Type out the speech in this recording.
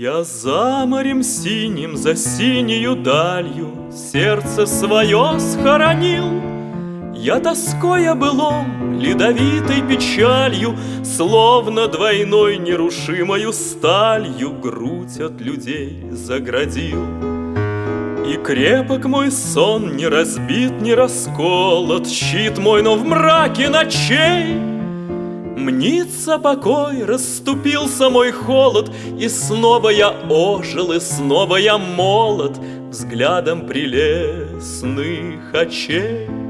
Я за морем синим, за синею далью сердце свое схоронил. Я тоской о былом, ледовитой печалью, словно двойной нерушимою сталью, грудь от людей заградил. И крепок мой сон, не разбит, не расколот, щит мой, но в мраке ночей мнится покой, расступился мой холод, и снова я ожил, и снова я молод взглядом прелестных очей.